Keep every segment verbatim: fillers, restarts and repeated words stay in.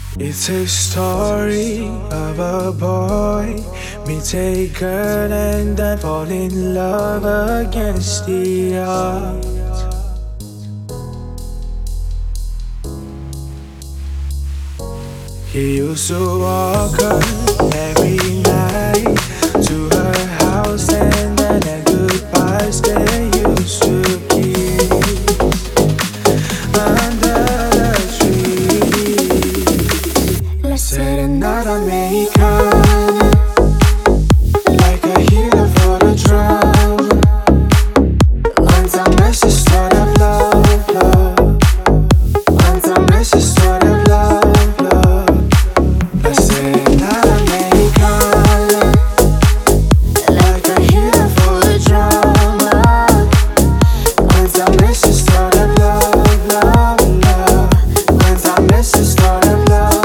It's a story of a boy meets a girl and then fall in love against the odds. He used to walk her every night to her house, and then at goodbyes they used to kiss under the tree. Said another maker, like a healer for the drum. One time let's just start of love, love. One time let's just start of love, love. I said another maker, like a healer for the drum. One time let's just start of love, love, love. One time let's just start of love.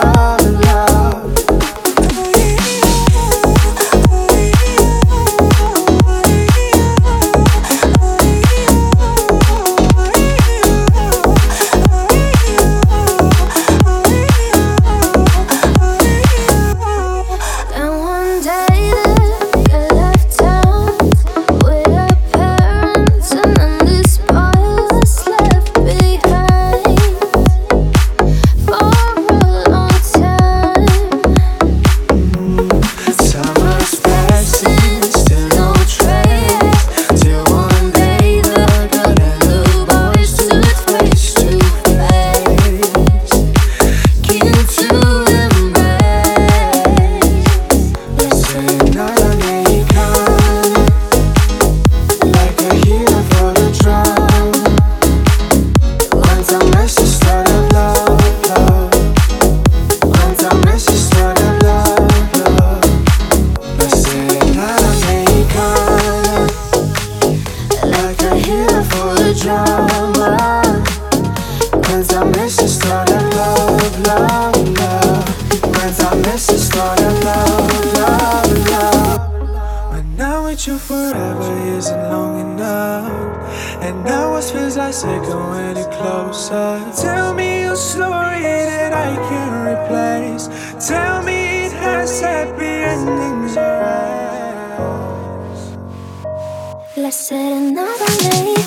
Cause I miss the start of love, love, love. Cause I miss the start of love, love, love. When I'm with you forever isn't long enough, and now it feels like we're going closer. Tell me a story that I can replace. Tell me it has happy endings or else. Let's set another name.